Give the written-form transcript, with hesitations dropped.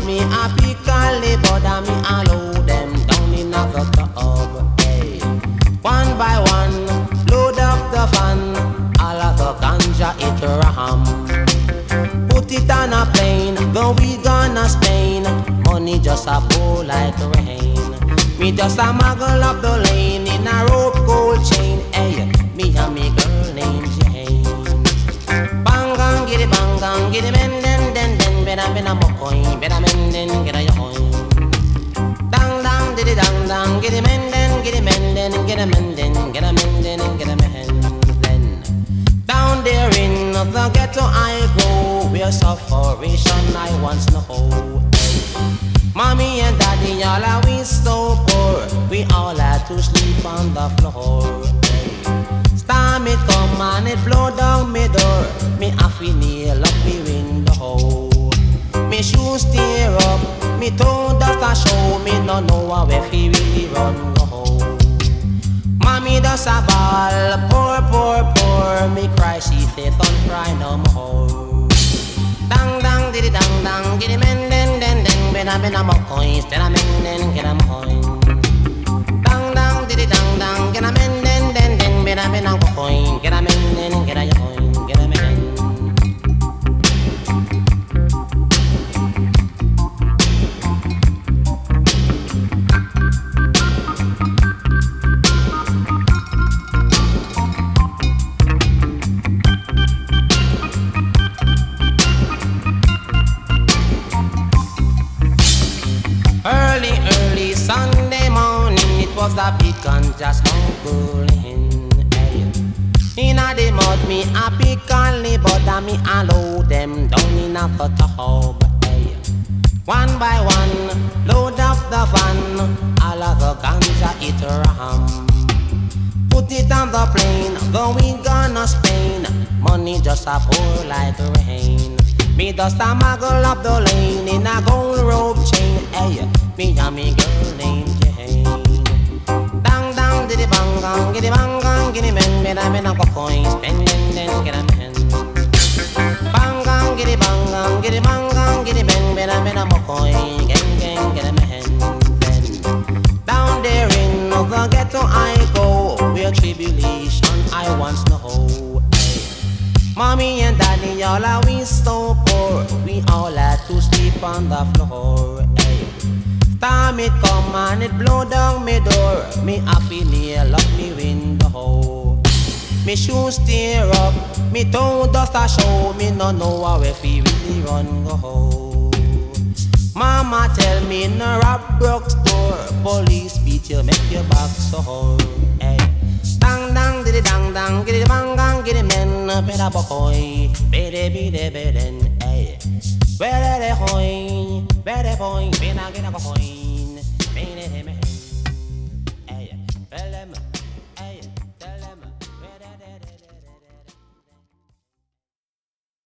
me a pickle the bother me a load them down in a the tub. Hey. One by one, load up the fan, all of the ganja it ram. Put it on a plane, then we gonna Spain. Money just a pour like rain. Me just a muggle up the lane in a rope gold chain. Hey, me and me girl named Jane. Bangang, get it, men, den, better mo coin, better men, den, get a your coin. Dang, dang, did it, dang, get it, men, den, get a men, den, get a men, den, get a men, den, get a men, then. Down there in the ghetto I go, where sufferation I once know. Mommy and daddy, all are we so poor. We all had to sleep on the floor. Storm it come and it blow down me door. Me half nail up me window. Me shoes tear up, me toe dust a show. Me no know where fi really run go. Mommy does a ball, poor, poor, poor. Me cry, she say, don't cry no more. Dang, dang, diddy, dang, dang, giddy, men, den, den, den. Better mo coins, better men, den, get a coin. Dang, dang, diddy, dang, dang, get a men, den, den, den. Better mo coin, get a men, den, get a coin, get a men. Early Sunday morning, it was a big ganja smuggling. Inna the mud, me a pick and the butter, me a load them down in a tub. One by one, load up the van, all of the ganja it ram. Put it on the plane, then we gonna Spain. Money just a pour like rain. Me just a muggle up the lane in a gold rope chain. Hey, me and me girl named Jane. Dang, dang, diddy, bang, gang, giddy, bang, gang, giddy, men, better go coins, spend, den, get a men. Bang, gang, giddy, bang, giddy, men, better go coin, gang, get a men. Then, down there in the ghetto I go, where tribulation I once know. Mommy and daddy, all are we so poor. We all had to sleep on the floor. Hey. Storm it come and it blow down me door. Me happy nail up me window. Me shoes tear up, me toe dust a show. Me no know where fi really run go. Mama tell me no rob broke store. Police beat you, make your back sore. Hey. Dang, dang, diddy, dang, dang, giddy, bang, gang, giddy, men, better boy, better, hey. Better, boy, better, get a boy.